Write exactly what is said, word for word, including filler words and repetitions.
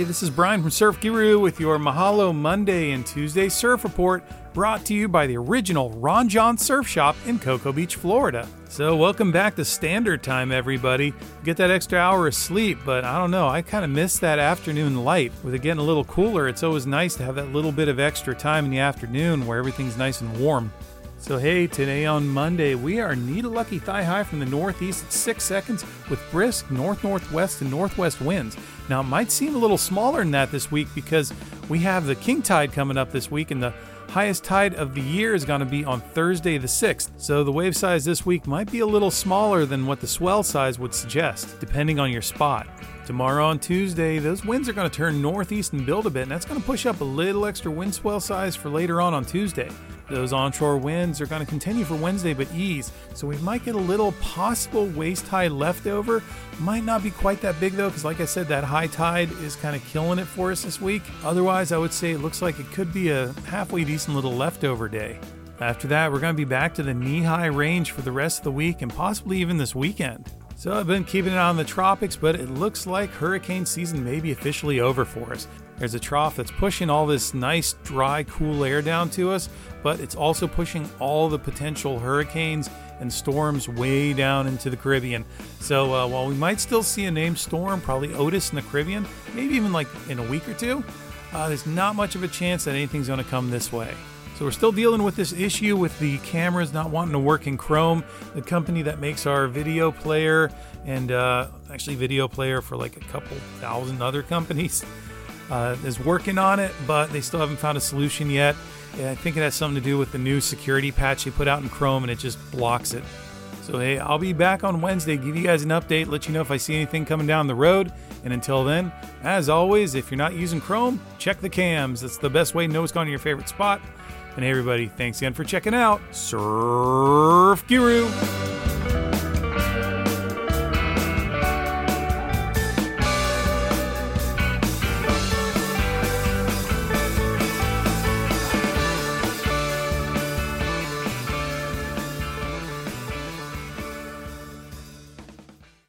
Hey, this is Brian from Surf Guru with your Mahalo Monday and Tuesday Surf Report, brought to you by the original Ron John Surf Shop in Cocoa Beach, Florida. So welcome back to Standard Time, everybody. Get that extra hour of sleep, but I don't know, I kind of miss that afternoon light. With it getting a little cooler, it's always nice to have that little bit of extra time in the afternoon where everything's nice and warm. So hey, today on Monday, we are need a lucky thigh high from the northeast at six seconds with brisk north-northwest and northwest winds. Now, it might seem a little smaller than that this week because we have the king tide coming up this week, and the highest tide of the year is going to be on Thursday the sixth. So the wave size this week might be a little smaller than what the swell size would suggest, depending on your spot. Tomorrow on Tuesday, those winds are going to turn northeast and build a bit, and that's going to push up a little extra wind swell size for later on on Tuesday. Those onshore winds are going to continue for Wednesday but ease, so we might get a little possible waist high leftover. Might not be quite that big though, because like I said, that high tide is kind of killing it for us this week. Otherwise, I would say it looks like it could be a halfway decent little leftover day. After that, we're going to be back to the knee-high range for the rest of the week and possibly even this weekend. So I've been keeping it on the tropics, but it looks like hurricane season may be officially over for us. There's a trough that's pushing all this nice, dry, cool air down to us, but it's also pushing all the potential hurricanes and storms way down into the Caribbean. So uh, while we might still see a named storm, probably Otis in the Caribbean, maybe even like in a week or two, uh, there's not much of a chance that anything's going to come this way. So we're still dealing with this issue with the cameras not wanting to work in Chrome. The company that makes our video player and uh, actually video player for like a couple thousand other companies uh, is working on it, but they still haven't found a solution yet. And I think it has something to do with the new security patch they put out in Chrome, and it just blocks it. So hey, I'll be back on Wednesday, give you guys an update, let you know if I see anything coming down the road. And until then, as always, if you're not using Chrome, check the cams. That's the best way to know what's going to your favorite spot. And hey everybody, thanks again for checking out Surf Guru.